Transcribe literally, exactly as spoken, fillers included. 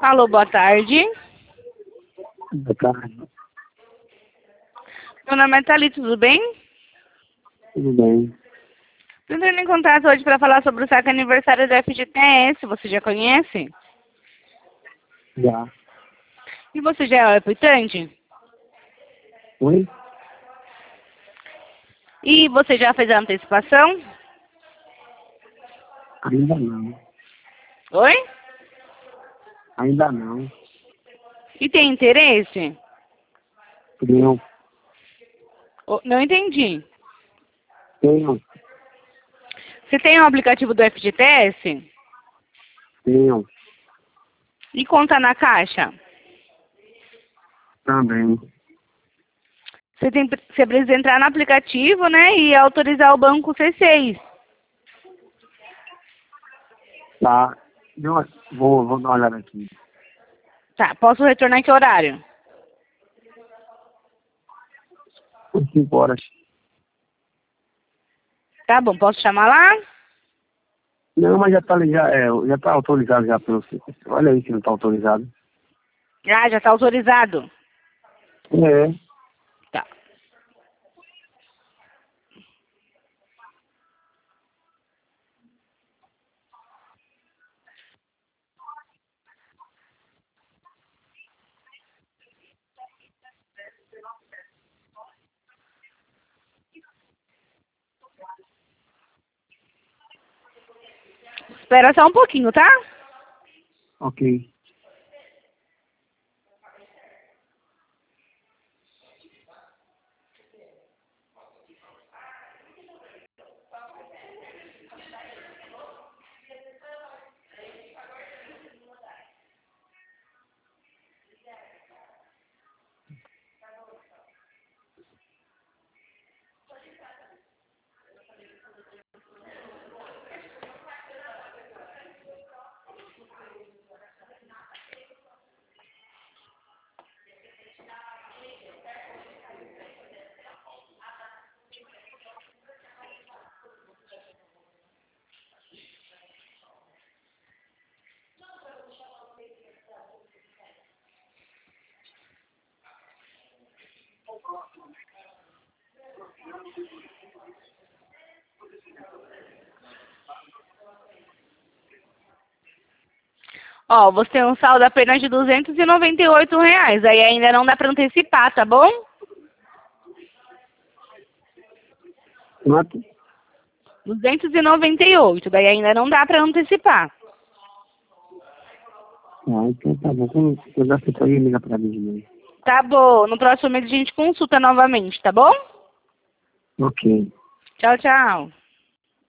Alô, boa tarde. Boa tarde. Meu nome é Thalita, tudo bem? Tudo bem? Estou entrando em contato hoje para falar sobre o saque aniversário da F G T S. Você já conhece? Já. E você já é optante? Oi? E você já fez a antecipação? Ainda não. Oi? Ainda não. E tem interesse? Tenho. Oh, não entendi. Tenho. Você tem o aplicativo do F G T S? Tenho. E conta na caixa? Também. Você, tem, você precisa entrar no aplicativo, né? E autorizar o banco C seis. Tá. Deu uma- Vou, vou dar uma olhada aqui. Tá, posso retornar em que horário? Por cinco horas. Tá bom, posso chamar lá? Não, mas já tá, já, é, já tá autorizado já pelo... Olha aí se não tá autorizado. Ah, já está autorizado. É. Tá. Espera só um pouquinho, tá? Ok. Ó, você tem um saldo apenas de duzentos e noventa e oito reais. Aí ainda não dá para antecipar, tá bom? Quanto? duzentos e noventa e oito. Daí ainda não dá para antecipar. Ah, então tá bom. Quando eu já sei aí, liga pra mim de novo. Tá bom. No próximo mês a gente consulta novamente, tá bom? Ok. Tchau, tchau.